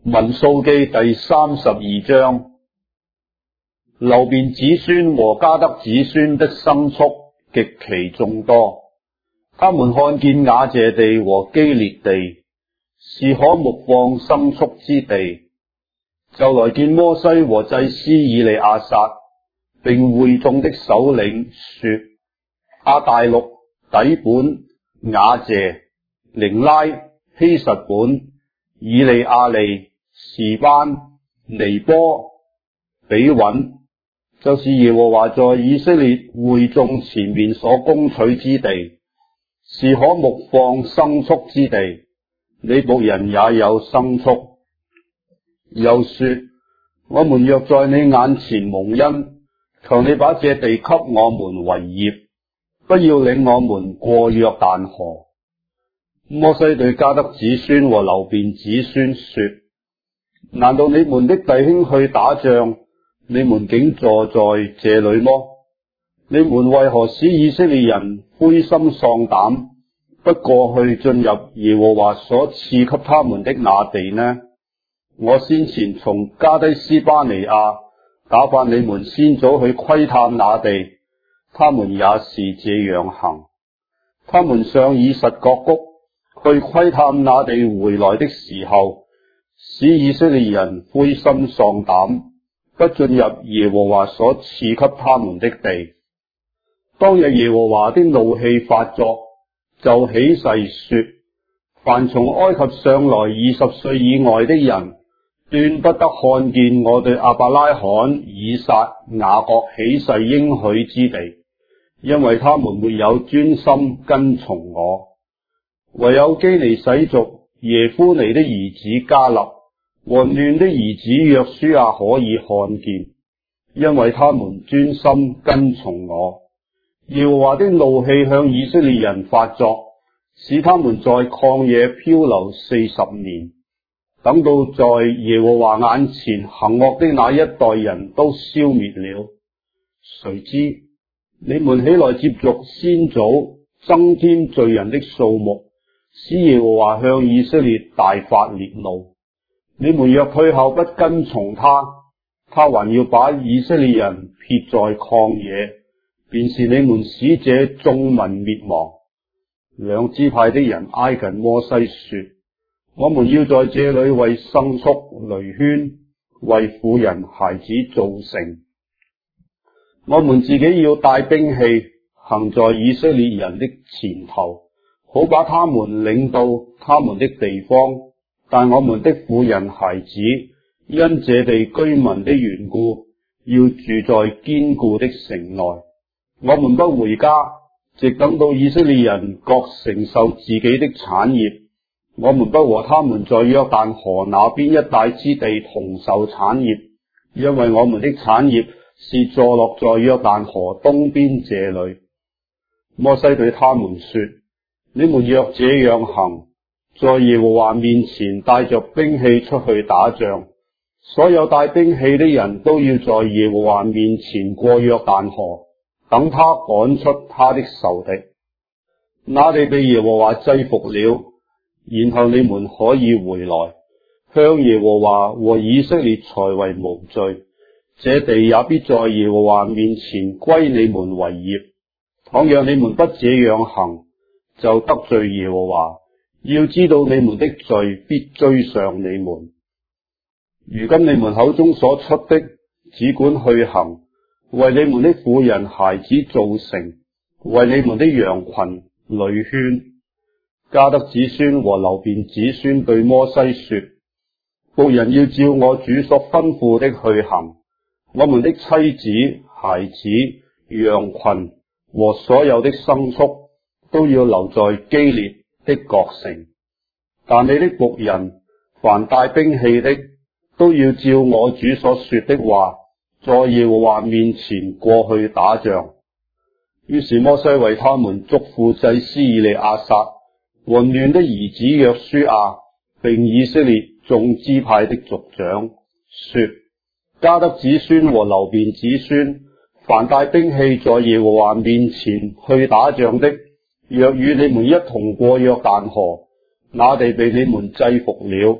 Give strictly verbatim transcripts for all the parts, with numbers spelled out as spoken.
民數記第三十二章，流便子孫和迦得子孫的牲畜極其眾多。他們看見雅謝地和基列地是可牧放牲畜之地，就來見摩西和祭司以利亞撒，並會眾的首領說：亞大錄、底本、雅謝、寧拉、希實本、以利亞利、示班、尼波、比穩，就是耶和華在以色列會眾前面所攻取之地，是可牧放牲畜之地。你僕人也有牲畜。又說：我們若在你眼前蒙恩，求你把這地給我們為業，不要領我們過約旦河。摩西對迦得子孫和流便子孫說：難道你們的弟兄去打仗，你們竟坐在這裏麼？你們為何使以色列人灰心喪膽，不過去進入耶和華所賜給他們的那地呢？我先前從加低斯巴尼亞打發你們先祖去窺探那地，他們也是這樣行。他們上以實各谷去窺探那地回來的時候，使以色列人灰心喪膽，不進入耶和華所賜給他們的地。當日耶和華的怒氣發作，就起誓說：凡從埃及上來二十歲以外的人，斷不得看見我對亞伯拉罕、以撒、雅各起誓應許之地，因為他們沒有專心跟從我。唯有基尼洗族耶夫尼的兒子迦勒和嫩的兒子約書亞可以看見，因為他們專心跟從我。耶和華的怒氣向以色列人發作，使他們在曠野漂流四十年，等到在耶和華眼前行惡的那一代人都消滅了。誰知你們起來接續先祖，增添罪人的數目，使耶和華向以色列大發烈怒。你們若退後不跟從他，他還要把以色列人撇在曠野，便是你們使這眾民滅亡。兩支派的人挨近摩西說：我們要在這裏為牲畜壘圈，為婦人孩子造城。我們自己要帶兵器，行在以色列人的前頭，好把他們領到他們的地方。但我們的婦人孩子因這地居民的緣故，要住在堅固的城內。我們不回家，直等到以色列人各承受自己的產業。我們不和他們在約旦河那邊一帶之地同受產業，因為我們的產業是坐落在約旦河東邊這裏。摩西對他們說：你們若這樣行，在耶和華面前帶着兵器出去打仗，所有帶兵器的人都要在耶和華面前過約旦河，等他趕出他的仇敵。那地被耶和華制服了，然後你們可以回來，向耶和華和以色列才為無罪。這地也必在耶和華面前歸你們為業。倘若你們不這樣行，就得罪耶和華。要知道你們的罪必追上你們。如今你們口中所出的，只管去行，為你們的婦人孩子造城，為你們的羊群壘圈。迦得子孫和流便子孫對摩西說：僕人要照我主所吩咐的去行。我們的妻子、孩子、羊群和所有的牲畜都要留在基列的各城，但你的僕人凡帶兵器的，都要照我主所說的話，在耶和華面前過去打仗。於是摩西為他們囑咐祭司以利亞撒和嫩的兒子約書亞，並以色列眾支派的族長說：迦得子孫和流便子孫，凡帶兵器在耶和華面前去打仗的，若與你們一同過約旦河，那地被你們制服了，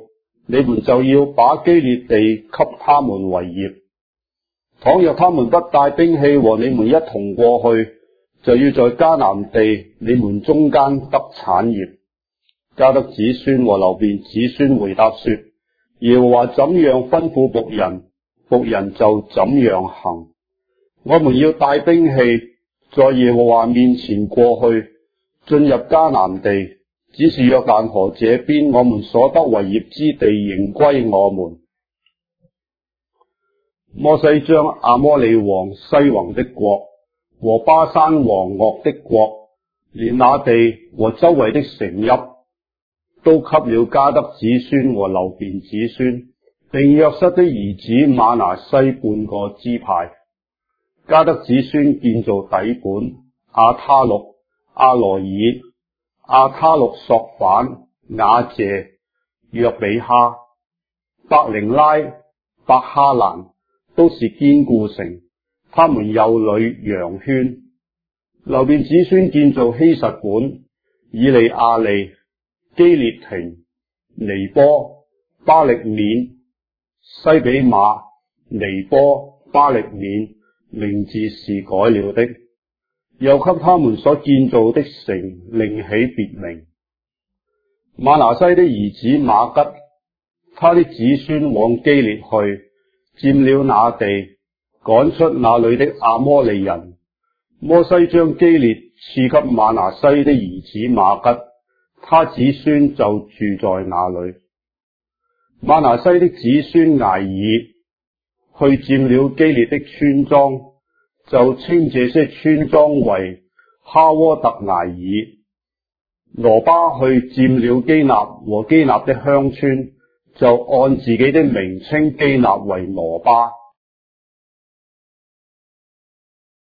你們就要把基列地給他們為業。倘若他們不帶兵器和你們一同過去，就要在迦南地你們中間得產業。迦得子孫和流便子孫回答說：耶和華怎樣吩咐僕人，僕人就怎樣行。我們要帶兵器，在耶和華面前過去，進入迦南地，只是約旦河這邊我們所得為業之地仍歸我們。摩西將亞摩利王西宏的國和巴珊王噩的國，連那地和周圍的城邑，都給了迦得子孫和流便子孫，並約瑟的兒子瑪拿西半個支派。迦得子孫建造底本、亞他錄、阿羅爾、亞他錄朔反、雅謝、約比哈、伯靈拉、伯哈蘭，都是堅固城，他們有壘羊圈。流便子孫建造希實本、以利亞利、基列亭、尼波、巴力免、西比馬、尼波、巴力免，名字是改了的，又給他們所建造的城另起別名。瑪拿西的兒子瑪吉，他的子孫往基列去，佔了那地，趕出那裏的亞摩利人。摩西將基列賜給瑪拿西的兒子瑪吉，他子孫就住在那裏。瑪拿西的子孫睚珥去佔了基列的村莊，就稱這些村莊為哈沃特睚珥。羅巴去佔了基納和基納的鄉村，就按自己的名稱基納為羅巴。